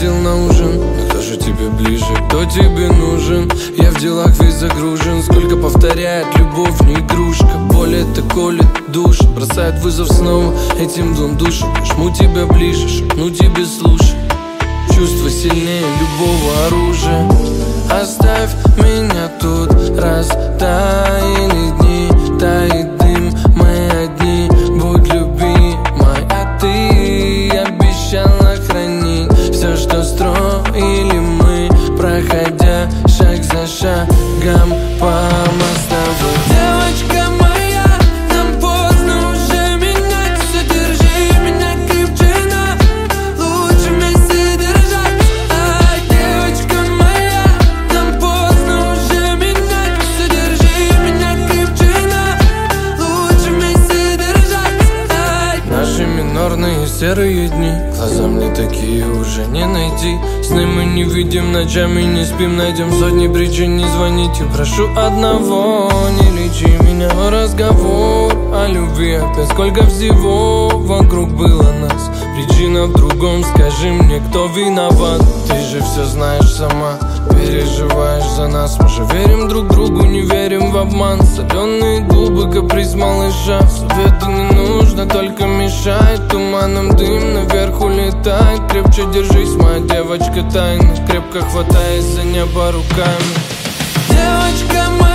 пригласил на ужин, но кто же тебе ближе, кто тебе нужен? Я в делах весь загружен, сколько повторяет любовь не игрушка. Боль это колет душ, бросает вызов снова этим двум душам. Жму тебя ближе, шепну тебе слушай. Чувство сильнее любого оружия. Оставь меня тут, растаяли дни, тает дым, мы одни. Будь любимой, а ты обещала хранить все, что строили мы, проходя шаг за шагом по мостовой. Девочка моя, нам поздно уже менять все, держи меня крепче, лучше вместе держать. Ай, девочка моя, нам поздно уже менять все, держи меня крепче, лучше вместе держать. Ай. Наши минорные серые дни, глаза мне такие уже не найти. Сны мы не видим, ночами не спим, найдем сотни причин не звонить. И прошу одного, не лечи меня. Разговор о любви опять, сколько всего вокруг было нас. Причина в другом, скажи мне, кто виноват? Ты же все знаешь сама, переживаешь за нас. Мы же верим друг другу, не верим в обман. Соленые губы, каприз малыша. Совету не нужно, только мешает. Туманом дым наверх улетает. Крепче держись, моя девочка тайна, крепко хватаясь за небо руками. Девочка моя,